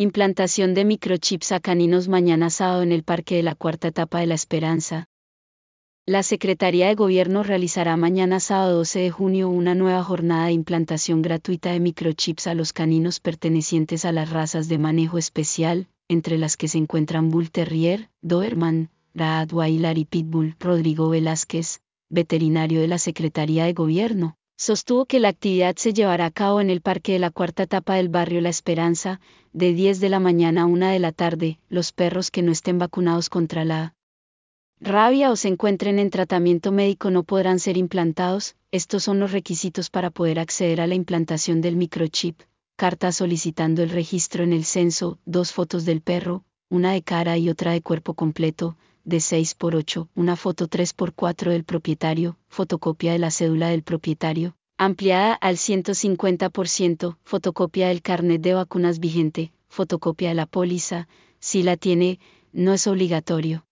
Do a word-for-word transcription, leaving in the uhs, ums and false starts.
Implantación de microchips a caninos mañana sábado en el Parque de la Cuarta Etapa de la Esperanza. La Secretaría de Gobierno realizará mañana sábado doce de junio una nueva jornada de implantación gratuita de microchips a los caninos pertenecientes a las razas de manejo especial, entre las que se encuentran Bull Terrier, Doberman, Rottweiler y Pitbull. Rodrigo Velázquez, veterinario de la Secretaría de Gobierno, sostuvo que la actividad se llevará a cabo en el Parque de la Cuarta Etapa del barrio La Esperanza, de diez de la mañana a una de la tarde. Los perros que no estén vacunados contra la rabia o se encuentren en tratamiento médico no podrán ser implantados. Estos son los requisitos para poder acceder a la implantación del microchip: carta solicitando el registro en el censo, dos fotos del perro, una de cara y otra de cuerpo completo, de seis por ocho, una foto tres por cuatro del propietario, fotocopia de la cédula del propietario, ampliada al ciento cincuenta por ciento, fotocopia del carnet de vacunas vigente, fotocopia de la póliza, si la tiene, no es obligatorio.